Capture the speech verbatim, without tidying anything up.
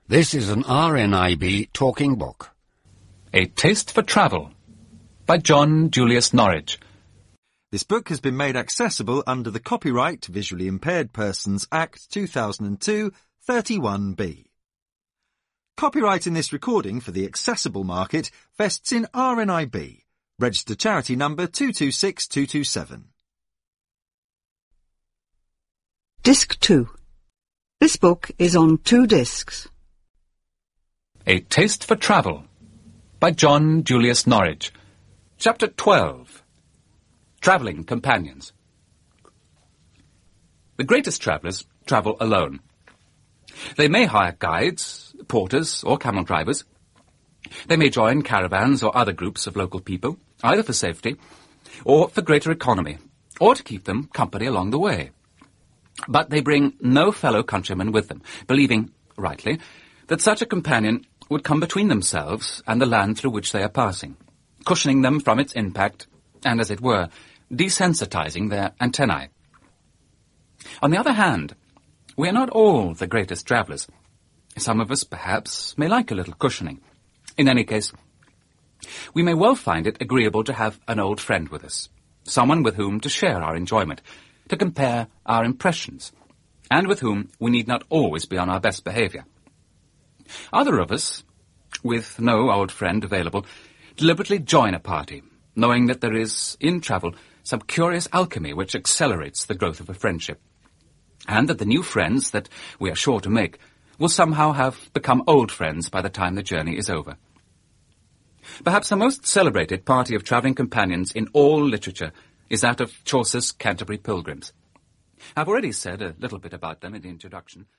This is an R N I B talking book. A Taste for Travel by John Julius Norwich. This book has been made accessible under the Copyright Visually Impaired Persons Act two thousand two, thirty-one B. Copyright in this recording for the accessible market vests in R N I B, registered charity number two two six two two seven. Disc two. This book is on two discs. A Taste for Travel by John Julius Norwich. Chapter twelve. Travelling Companions. The greatest travellers travel alone. They may hire guides, porters, or camel drivers. They may join caravans or other groups of local people, either for safety, or for greater economy, or to keep them company along the way. But they bring no fellow countrymen with them, believing, rightly, that such a companion would come between themselves and the land through which they are passing, cushioning them from its impact, and, as it were, desensitizing their antennae. On the other hand, we are not all the greatest travellers. Some of us, perhaps, may like a little cushioning. In any case, we may well find it agreeable to have an old friend with us, someone with whom to share our enjoyment, to compare our impressions, and with whom we need not always be on our best behaviour. Other of us, with no old friend available, deliberately join a party, knowing that there is, in travel, some curious alchemy which accelerates the growth of a friendship, and that the new friends that we are sure to make will somehow have become old friends by the time the journey is over. Perhaps the most celebrated party of travelling companions in all literature is that of Chaucer's Canterbury Pilgrims. I've already said a little bit about them in the introduction.